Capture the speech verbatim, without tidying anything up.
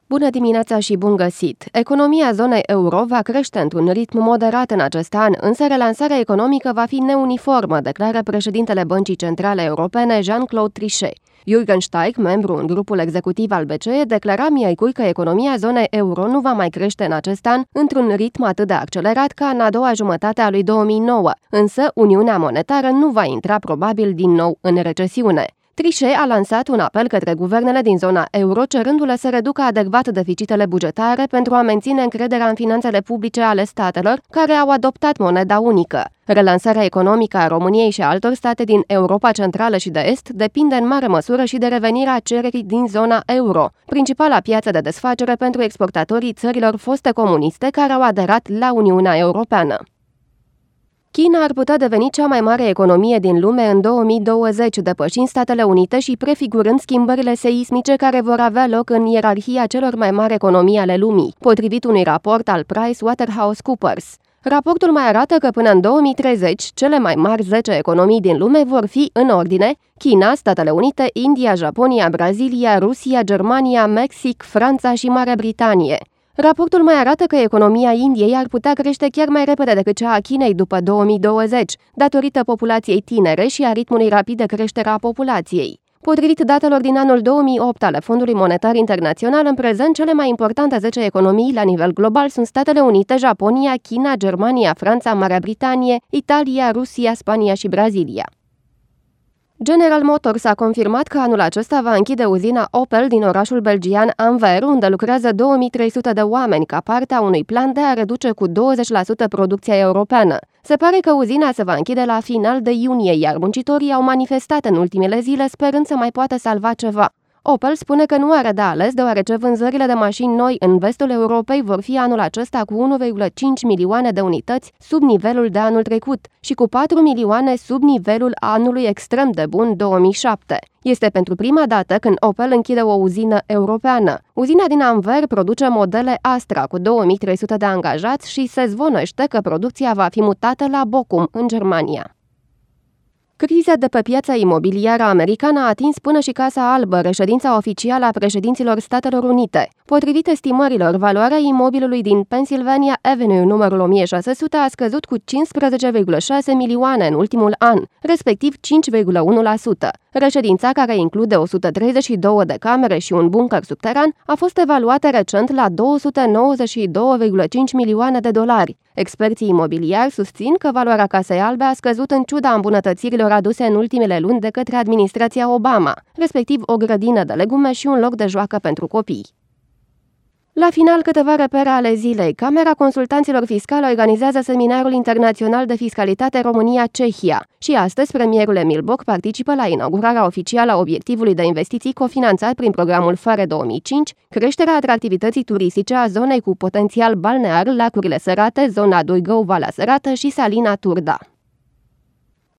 Bună dimineața și bun găsit! Economia zonei euro va crește într-un ritm moderat în acest an, însă relansarea economică va fi neuniformă, declară președintele Băncii Centrale Europene Jean-Claude Trichet. Jürgen Steig, membru în grupul executiv al B C E, declara miercuri că economia zonei euro nu va mai crește în acest an într-un ritm atât de accelerat ca în a doua jumătate a lui două mii nouă, însă Uniunea Monetară nu va intra probabil din nou în recesiune. Trichet a lansat un apel către guvernele din zona euro, cerându-le să reducă adecvat deficitele bugetare pentru a menține încrederea în finanțele publice ale statelor care au adoptat moneda unică. Relansarea economică a României și a altor state din Europa Centrală și de Est depinde în mare măsură și de revenirea cererii din zona euro, principala piață de desfacere pentru exportatorii țărilor foste comuniste care au aderat la Uniunea Europeană. China ar putea deveni cea mai mare economie din lume în două mii douăzeci, depășind Statele Unite și prefigurând schimbările seismice care vor avea loc în ierarhia celor mai mari economii ale lumii, potrivit unui raport al PricewaterhouseCoopers. Raportul mai arată că până în două mii treizeci, cele mai mari zece economii din lume vor fi, în ordine, China, Statele Unite, India, Japonia, Brazilia, Rusia, Germania, Mexic, Franța și Marea Britanie. Raportul mai arată că economia Indiei ar putea crește chiar mai repede decât cea a Chinei după două mii douăzeci, datorită populației tinere și a ritmului rapid de creștere a populației. Potrivit datelor din anul două mii opt ale Fondului Monetar Internațional, în prezent cele mai importante zece economii la nivel global sunt Statele Unite, Japonia, China, Germania, Franța, Marea Britanie, Italia, Rusia, Spania și Brazilia. General Motors a confirmat că anul acesta va închide uzina Opel din orașul belgian Anvers, unde lucrează două mii trei sute de oameni, ca parte a unui plan de a reduce cu douăzeci la sută producția europeană. Se pare că uzina se va închide la final de iunie, iar muncitorii au manifestat în ultimele zile sperând să mai poată salva ceva. Opel spune că nu are de ales, deoarece vânzările de mașini noi în vestul Europei vor fi anul acesta cu unu virgulă cinci milioane de unități sub nivelul de anul trecut și cu patru milioane sub nivelul anului extrem de bun două mii șapte. Este pentru prima dată când Opel închide o uzină europeană. Uzina din Anvers produce modele Astra cu două mii trei sute de angajați și se zvonește că producția va fi mutată la Bochum, în Germania. Criza de pe piața imobiliară americană a atins până și Casa Albă, reședința oficială a președinților Statelor Unite. Potrivit estimărilor, valoarea imobilului din Pennsylvania Avenue numărul o mie șase sute a scăzut cu cincisprezece virgulă șase milioane în ultimul an, respectiv cinci virgulă unu la sută. Reședința, care include o sută treizeci și două de camere și un bunker subteran, a fost evaluată recent la două sute nouăzeci și doi virgulă cinci milioane de dolari. Experții imobiliari susțin că valoarea Casei Albe a scăzut în ciuda îmbunătățirilor aduse în ultimele luni de către administrația Obama, respectiv o grădină de legume și un loc de joacă pentru copii. La final, câteva repere ale zilei. Camera Consultanților Fiscali organizează Seminarul Internațional de Fiscalitate România-Cehia și astăzi premierul Emil Boc participă la inaugurarea oficială a obiectivului de investiții cofinanțat prin programul FARE două mii cinci, creșterea atractivității turistice a zonei cu potențial balnear, lacurile sărate, zona Durgău, Valea Sărată și Salina Turda.